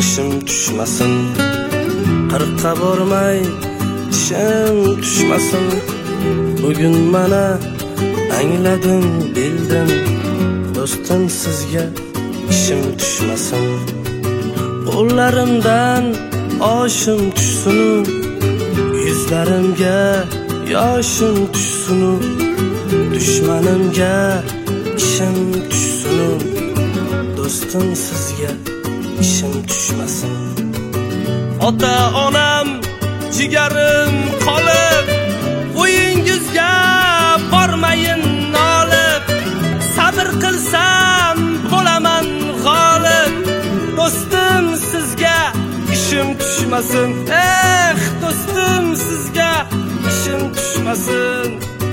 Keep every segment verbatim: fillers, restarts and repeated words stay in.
ishim tushmasin, qirqqa bormay ishim tushmasin. Bugun mana angladim, bildim, do'stim sizga ishim tushmasin. Qo'llarimdan oshim tushsin, yuzlarimga yoshim tushsin, dushmanimga ishim tushsin, do'stim sizga ishim tushmasin. Ota onam jigarim qolib, qo'yingizga bormayin nolib, sabr qilsam bo'laman g'olib, do'stim sizga ishim tushmasin. Eh, do'stim sizga ishim tushmasin.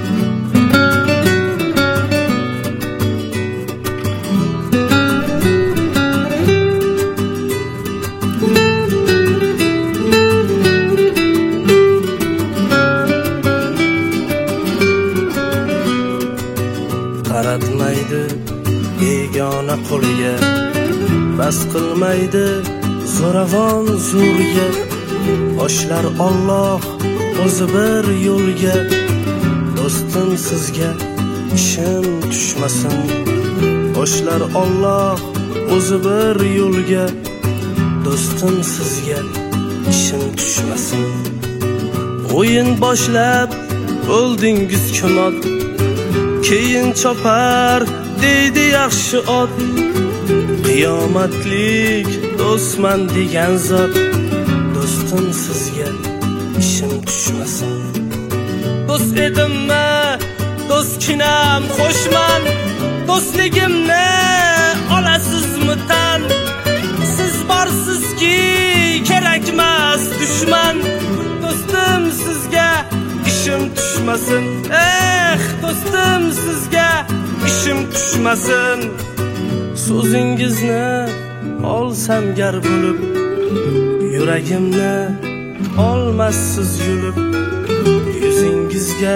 Qaratmaydi begona qo'liga, bas qilmaydi zo'ravon zo'riga. Boshlar Alloh o'zi bir yo'lga, do'stim sizga ishim tushmasin. Boshlar Alloh o'zi bir yo'lga, do'stim sizga ishim tushmasin. O'yin boshlab bo'ldingiz kimot, keyin chopar deydi yaxshi ot. Qiyomatlik do'stman degan zot, do'stim sizga ishim tushmasin. Do'st edimmi, do'stkinam qo'shman, do'stligimni olasizmi tan? Siz borsizki kerakmas dushman, do'stim sizga ishim tushmasin. Eh, do'stim sizga ishim tushmasin. So'zingizni olsam gar bo'lib, yuragimni olmassiz yulib, yuzingizga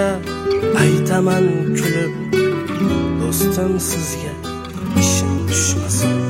aytaman kulib, do'stim sizga ishim tushmasin.